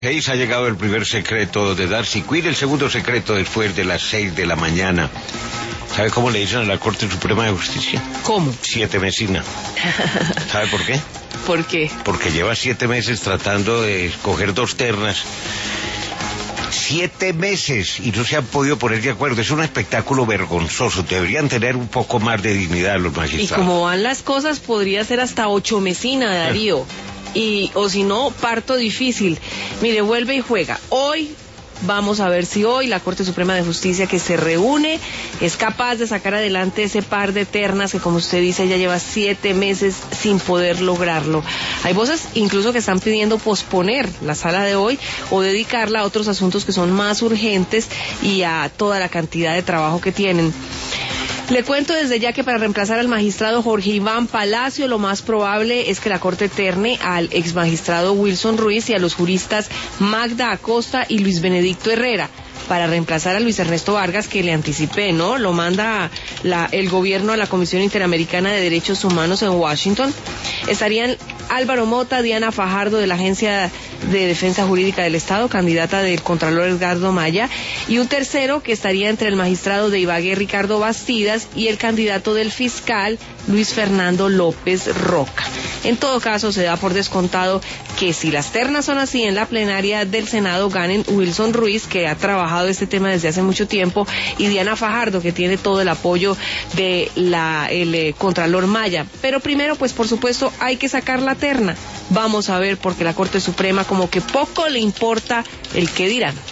6 ha llegado el primer secreto de Darcy Quinn, el segundo secreto después de las 6 de la mañana. ¿Sabe cómo le dicen a la Corte Suprema de Justicia? ¿Cómo? 7 mesina. ¿Sabe por qué? ¿Por qué? Porque lleva 7 meses tratando de escoger 2 ternas. 7 meses y no se han podido poner de acuerdo. Es un espectáculo vergonzoso. Deberían tener un poco más de dignidad los magistrados. Y como van las cosas, podría ser hasta 8 mesina, Darío. O si no, parto difícil. Mire, vuelve y juega. Hoy vamos a ver si hoy la Corte Suprema de Justicia, que se reúne, es capaz de sacar adelante ese par de ternas que, como usted dice, ya lleva 7 meses sin poder lograrlo. Hay voces incluso que están pidiendo posponer la sala de hoy o dedicarla a otros asuntos que son más urgentes y a toda la cantidad de trabajo que tienen. Le cuento desde ya que para reemplazar al magistrado Jorge Iván Palacio, lo más probable es que la Corte terne al exmagistrado Wilson Ruiz y a los juristas Magda Acosta y Luis Benedicto Herrera, para reemplazar a Luis Ernesto Vargas, que le anticipé, ¿no? Lo manda el gobierno a la Comisión Interamericana de Derechos Humanos en Washington. Estarían Álvaro Mota, Diana Fajardo de la Agencia de Defensa Jurídica del Estado, candidata del Contralor Edgardo Maya, y un tercero que estaría entre el magistrado de Ibagué, Ricardo Bastidas, y el candidato del fiscal, Luis Fernando López Roca. En todo caso, se da por descontado que si las ternas son así, en la plenaria del Senado ganen Wilson Ruiz, que ha trabajado este tema desde hace mucho tiempo, y Diana Fajardo, que tiene todo el apoyo de el Contralor Maya. Pero primero, pues por supuesto, hay que sacar la terna. Vamos a ver, porque la Corte Suprema como que poco le importa el que dirán.